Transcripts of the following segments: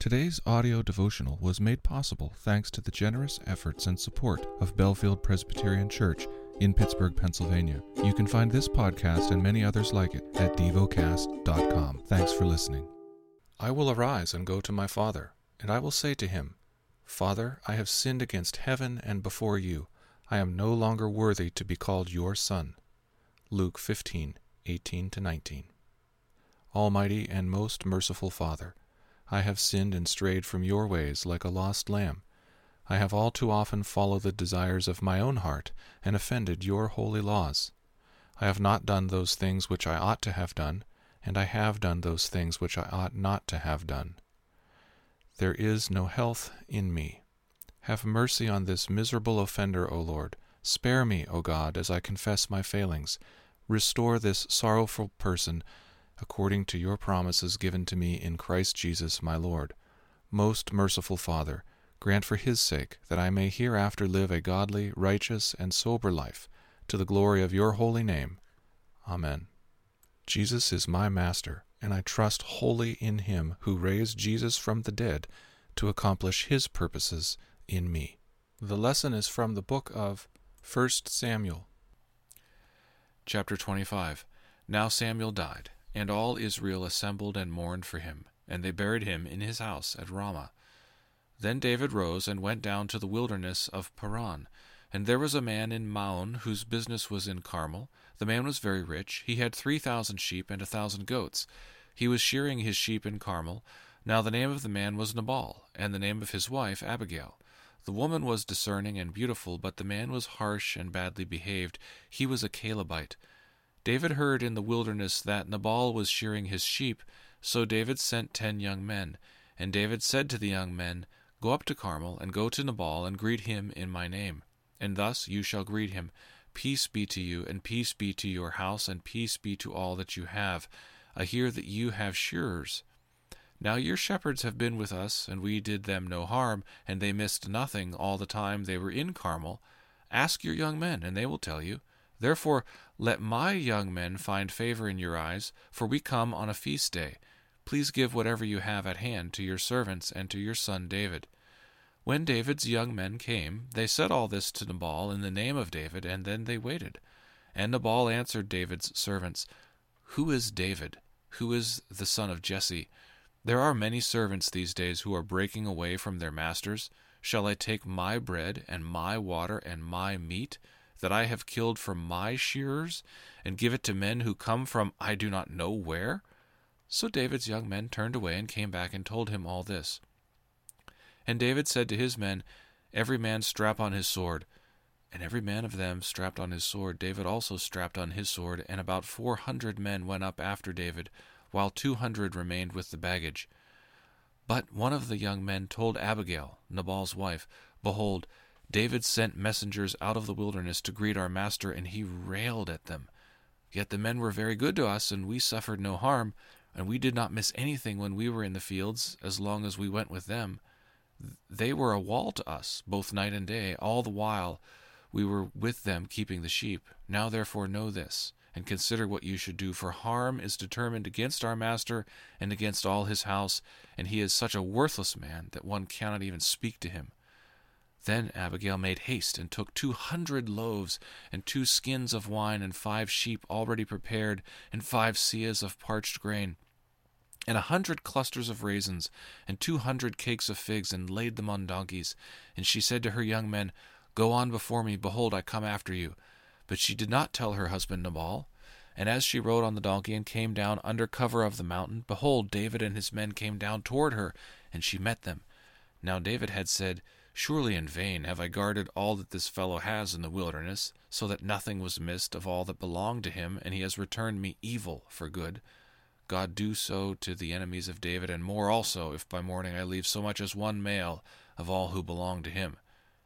Today's audio devotional was made possible thanks to the generous efforts and support of Bellefield Presbyterian Church in Pittsburgh, Pennsylvania. You can find this podcast and many others like it at devocast.com. Thanks for listening. I will arise and go to my father, and I will say to him, Father, I have sinned against heaven and before you. I am no longer worthy to be called your son. Luke 15:18-19. Almighty and most merciful Father, I have sinned and strayed from your ways like a lost lamb. I have all too often followed the desires of my own heart and offended your holy laws. I have not done those things which I ought to have done, and I have done those things which I ought not to have done. There is no health in me. Have mercy on this miserable offender, O Lord. Spare me, O God, as I confess my failings. Restore this sorrowful person according to your promises given to me in Christ Jesus my Lord. Most merciful Father, grant for his sake that I may hereafter live a godly, righteous, and sober life, to the glory of your holy name. Amen. Jesus is my Master, and I trust wholly in him who raised Jesus from the dead to accomplish his purposes in me. The lesson is from the book of 1 Samuel. Chapter 25. Now Samuel died, and all Israel assembled and mourned for him, and they buried him in his house at Ramah. Then David rose and went down to the wilderness of Paran. And there was a man in Maon whose business was in Carmel. The man was very rich. He had 3,000 sheep and 1,000 goats. He was shearing his sheep in Carmel. Now the name of the man was Nabal, and the name of his wife Abigail. The woman was discerning and beautiful, but the man was harsh and badly behaved. He was a Calebite. David heard in the wilderness that Nabal was shearing his sheep, so David sent 10 young men. And David said to the young men, Go up to Carmel, and go to Nabal, and greet him in my name. And thus you shall greet him, Peace be to you, and peace be to your house, and peace be to all that you have. I hear that you have shearers. Now your shepherds have been with us, and we did them no harm, and they missed nothing all the time they were in Carmel. Ask your young men, and they will tell you. Therefore let my young men find favor in your eyes, for we come on a feast day. Please give whatever you have at hand to your servants and to your son David. When David's young men came, they said all this to Nabal in the name of David, and then they waited. And Nabal answered David's servants, Who is David? Who is the son of Jesse? There are many servants these days who are breaking away from their masters. Shall I take my bread and my water and my meat that I have killed from my shearers, and give it to men who come from I do not know where? So David's young men turned away and came back and told him all this. And David said to his men, Every man strap on his sword. And every man of them strapped on his sword. David also strapped on his sword, and about 400 men went up after David, while 200 remained with the baggage. But one of the young men told Abigail, Nabal's wife, Behold, David sent messengers out of the wilderness to greet our master, and he railed at them. Yet the men were very good to us, and we suffered no harm, and we did not miss anything when we were in the fields, as long as we went with them. They were a wall to us, both night and day, all the while we were with them keeping the sheep. Now therefore know this, and consider what you should do, for harm is determined against our master and against all his house, and he is such a worthless man that one cannot even speak to him. Then Abigail made haste and took 200 loaves and 2 skins of wine and 5 sheep already prepared and 5 seahs of parched grain and 100 clusters of raisins and 200 cakes of figs, and laid them on donkeys. And she said to her young men, Go on before me, behold, I come after you. But she did not tell her husband Nabal. And as she rode on the donkey and came down under cover of the mountain, behold, David and his men came down toward her, and she met them. Now David had said, Surely in vain have I guarded all that this fellow has in the wilderness, so that nothing was missed of all that belonged to him, and he has returned me evil for good. God do so to the enemies of David, and more also, if by morning I leave so much as one male of all who belong to him.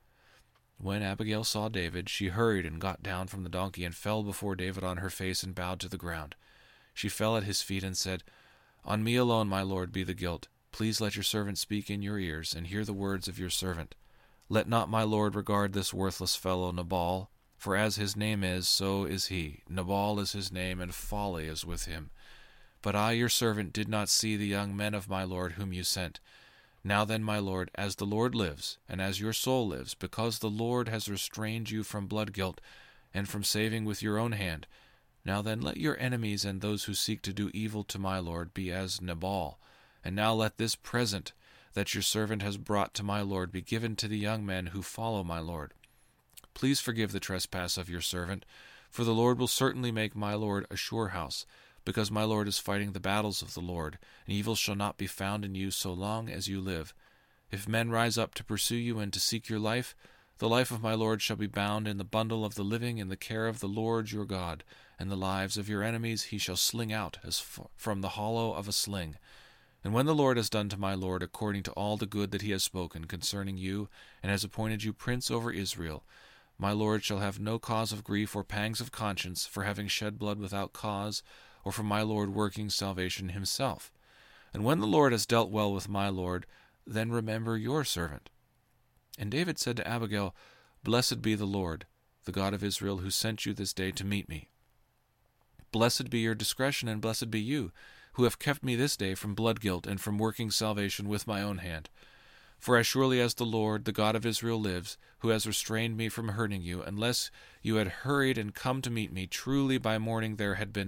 When Abigail saw David, she hurried and got down from the donkey, and fell before David on her face, and bowed to the ground. She fell at his feet and said, On me alone, my lord, be the guilt. Please let your servant speak in your ears, and hear the words of your servant. Let not my lord regard this worthless fellow Nabal, for as his name is, so is he. Nabal is his name, and folly is with him. But I, your servant, did not see the young men of my lord whom you sent. Now then, my lord, as the Lord lives, and as your soul lives, because the Lord has restrained you from blood guilt, and from saving with your own hand, now then let your enemies and those who seek to do evil to my lord be as Nabal. And now let this present that your servant has brought to my lord be given to the young men who follow my lord. Please forgive the trespass of your servant, for the Lord will certainly make my lord a sure house, because my lord is fighting the battles of the Lord, and evil shall not be found in you so long as you live. If men rise up to pursue you and to seek your life, the life of my lord shall be bound in the bundle of the living in the care of the Lord your God, and the lives of your enemies he shall sling out as from the hollow of a sling. And when the Lord has done to my lord according to all the good that he has spoken concerning you, and has appointed you prince over Israel, my lord shall have no cause of grief or pangs of conscience for having shed blood without cause, or for my lord working salvation himself. And when the Lord has dealt well with my lord, then remember your servant. And David said to Abigail, Blessed be the Lord, the God of Israel, who sent you this day to meet me. Blessed be your discretion, and blessed be you, who have kept me this day from blood guilt and from working salvation with my own hand. For as surely as the Lord, the God of Israel, lives, who has restrained me from hurting you, unless you had hurried and come to meet me, truly by morning there had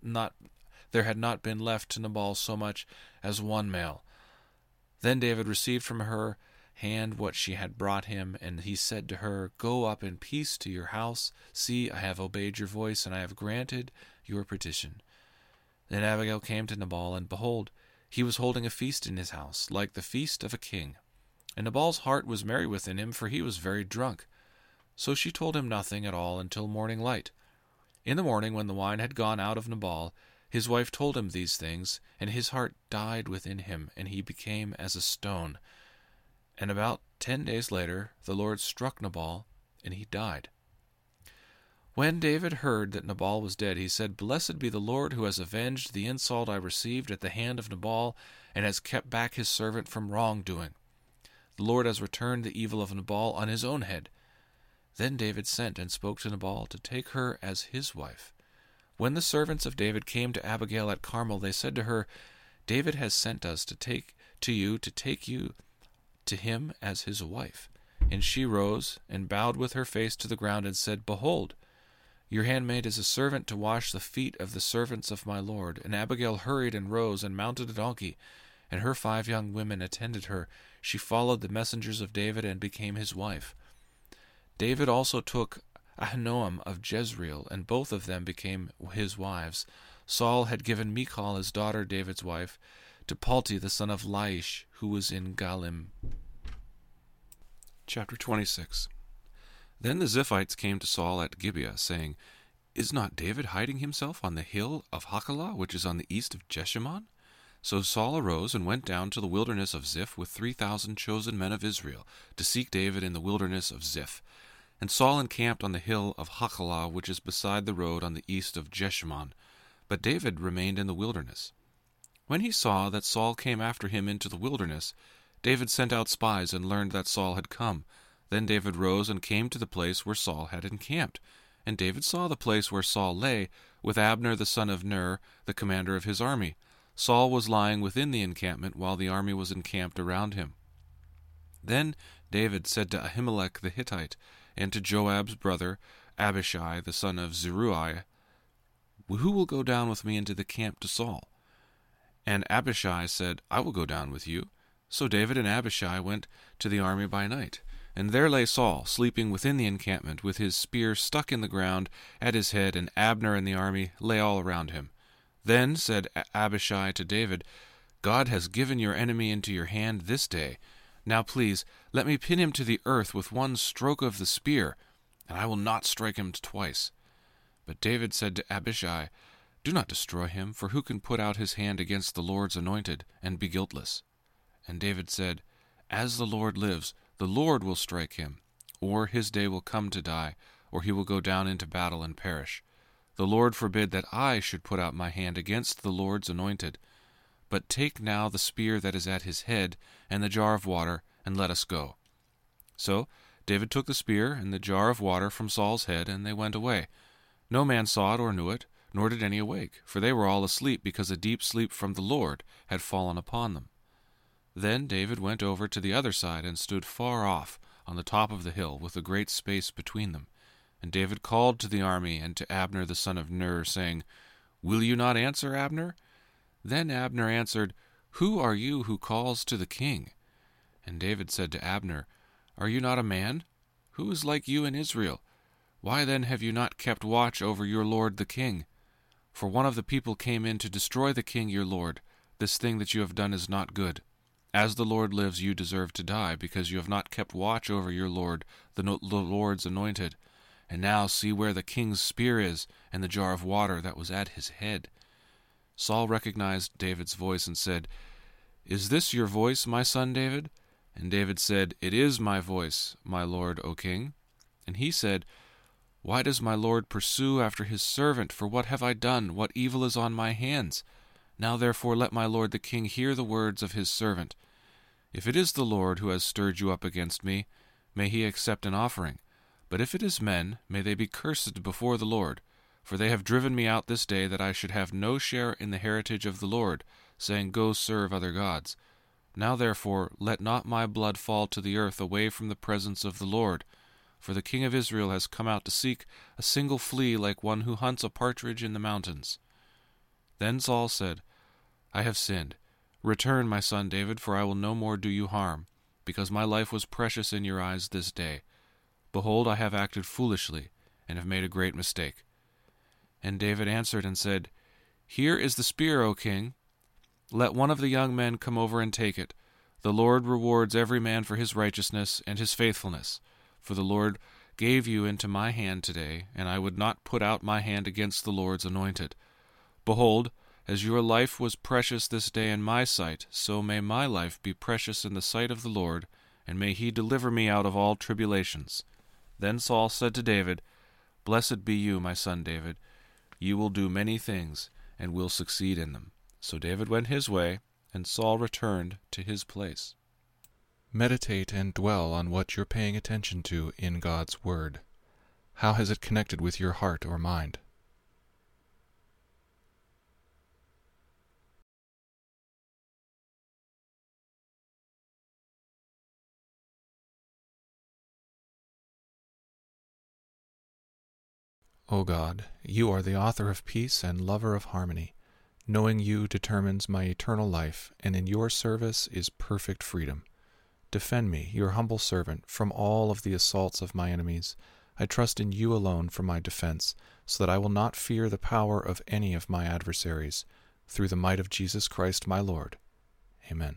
not been left to Nabal so much as one male. Then David received from her hand what she had brought him, and he said to her, Go up in peace to your house. See, I have obeyed your voice, and I have granted your petition. Then Abigail came to Nabal, and behold, he was holding a feast in his house, like the feast of a king. And Nabal's heart was merry within him, for he was very drunk. So she told him nothing at all until morning light. In the morning, when the wine had gone out of Nabal, his wife told him these things, and his heart died within him, and he became as a stone. And about 10 days later, the Lord struck Nabal, and he died. When David heard that Nabal was dead, he said, Blessed be the Lord, who has avenged the insult I received at the hand of Nabal, and has kept back his servant from wrongdoing. The Lord has returned the evil of Nabal on his own head. Then David sent and spoke to Nabal to take her as his wife. When the servants of David came to Abigail at Carmel, they said to her, David has sent us to take you to him as his wife. And she rose and bowed with her face to the ground and said, Behold, your handmaid is a servant to wash the feet of the servants of my lord. And Abigail hurried and rose and mounted a donkey, and her 5 young women attended her. She followed the messengers of David and became his wife. David also took Ahinoam of Jezreel, and both of them became his wives. Saul had given Michal, his daughter, David's wife, to Palti the son of Laish, who was in Galim. Chapter 26. Then the Ziphites came to Saul at Gibeah, saying, Is not David hiding himself on the hill of Hachilah, which is on the east of Jeshimon? So Saul arose and went down to the wilderness of Ziph with 3,000 chosen men of Israel, to seek David in the wilderness of Ziph. And Saul encamped on the hill of Hachilah, which is beside the road on the east of Jeshimon. But David remained in the wilderness. When he saw that Saul came after him into the wilderness, David sent out spies and learned that Saul had come. Then David rose and came to the place where Saul had encamped. And David saw the place where Saul lay, with Abner the son of Ner, the commander of his army. Saul was lying within the encampment, while the army was encamped around him. Then David said to Ahimelech the Hittite, and to Joab's brother, Abishai the son of Zeruiah, Who will go down with me into the camp to Saul? And Abishai said, I will go down with you. So David and Abishai went to the army by night. And there lay Saul, sleeping within the encampment, with his spear stuck in the ground at his head, and Abner and the army lay all around him. Then said Abishai to David, God has given your enemy into your hand this day. Now please, let me pin him to the earth with one stroke of the spear, and I will not strike him twice. But David said to Abishai, Do not destroy him, for who can put out his hand against the Lord's anointed, and be guiltless? And David said, As the Lord lives, the Lord will strike him, or his day will come to die, or he will go down into battle and perish. The Lord forbid that I should put out my hand against the Lord's anointed. But take now the spear that is at his head, and the jar of water, and let us go. So David took the spear and the jar of water from Saul's head, and they went away. No man saw it or knew it, nor did any awake, for they were all asleep, because a deep sleep from the Lord had fallen upon them. Then David went over to the other side and stood far off on the top of the hill with a great space between them. And David called to the army and to Abner the son of Ner, saying, "Will you not answer, Abner?" Then Abner answered, "Who are you who calls to the king?" And David said to Abner, "Are you not a man? Who is like you in Israel? Why then have you not kept watch over your lord the king? For one of the people came in to destroy the king your lord. This thing that you have done is not good. As the Lord lives, you deserve to die, because you have not kept watch over your lord, the Lord's anointed. And now see where the king's spear is, and the jar of water that was at his head." Saul recognized David's voice and said, "Is this your voice, my son David?" And David said, "It is my voice, my lord, O king." And he said, "Why does my lord pursue after his servant? For what have I done? What evil is on my hands? Now therefore let my lord the king hear the words of his servant. If it is the Lord who has stirred you up against me, may he accept an offering. But if it is men, may they be cursed before the Lord. For they have driven me out this day, that I should have no share in the heritage of the Lord, saying, Go serve other gods. Now therefore let not my blood fall to the earth away from the presence of the Lord. For the king of Israel has come out to seek a single flea, like one who hunts a partridge in the mountains." Then Saul said, "I have sinned. Return, my son David, for I will no more do you harm, because my life was precious in your eyes this day. Behold, I have acted foolishly, and have made a great mistake." And David answered and said, "Here is the spear, O king. Let one of the young men come over and take it. The Lord rewards every man for his righteousness and his faithfulness. For the Lord gave you into my hand today, and I would not put out my hand against the Lord's anointed. Behold, as your life was precious this day in my sight, so may my life be precious in the sight of the Lord, and may he deliver me out of all tribulations." Then Saul said to David, "Blessed be you, my son David. You will do many things, and will succeed in them." So David went his way, and Saul returned to his place. Meditate and dwell on what you're paying attention to in God's Word. How has it connected with your heart or mind? O God, you are the author of peace and lover of harmony. Knowing you determines my eternal life, and in your service is perfect freedom. Defend me, your humble servant, from all of the assaults of my enemies. I trust in you alone for my defense, so that I will not fear the power of any of my adversaries. Through the might of Jesus Christ my Lord. Amen.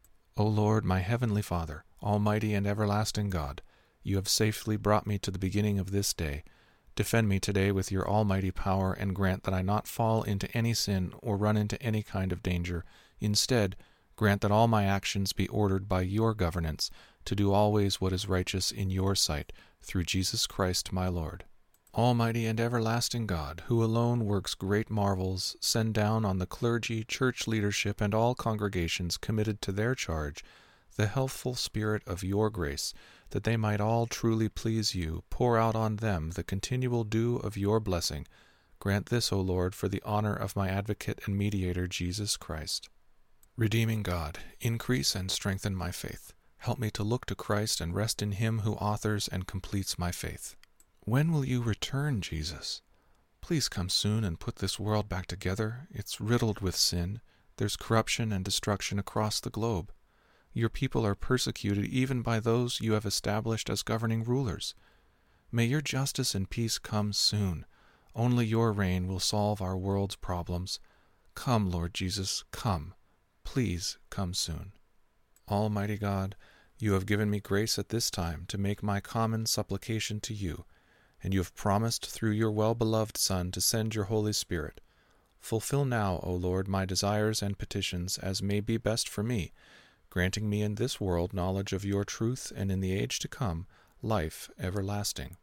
O Lord, my heavenly Father, almighty and everlasting God, you have safely brought me to the beginning of this day. Defend me today with your almighty power, and grant that I not fall into any sin or run into any kind of danger. Instead, grant that all my actions be ordered by your governance, to do always what is righteous in your sight, through Jesus Christ my Lord. Almighty and everlasting God, who alone works great marvels, send down on the clergy, church leadership, and all congregations committed to their charge the healthful spirit of your grace, that they might all truly please you. Pour out on them the continual dew of your blessing. Grant this, O Lord, for the honor of my advocate and mediator, Jesus Christ. Redeeming God, increase and strengthen my faith. Help me to look to Christ and rest in him who authors and completes my faith. When will you return, Jesus? Please come soon and put this world back together. It's riddled with sin. There's corruption and destruction across the globe. Your people are persecuted even by those you have established as governing rulers. May your justice and peace come soon. Only your reign will solve our world's problems. Come, Lord Jesus, come. Please come soon. Almighty God, you have given me grace at this time to make my common supplication to you, and you have promised through your well-beloved Son to send your Holy Spirit. Fulfill now, O Lord, my desires and petitions as may be best for me, granting me in this world knowledge of your truth, and in the age to come, life everlasting.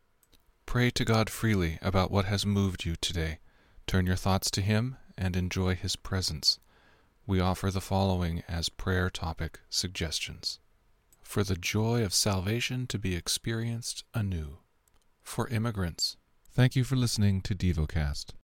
Pray to God freely about what has moved you today. Turn your thoughts to him and enjoy his presence. We offer the following as prayer topic suggestions. For the joy of salvation to be experienced anew. For immigrants. Thank you for listening to DevoCast.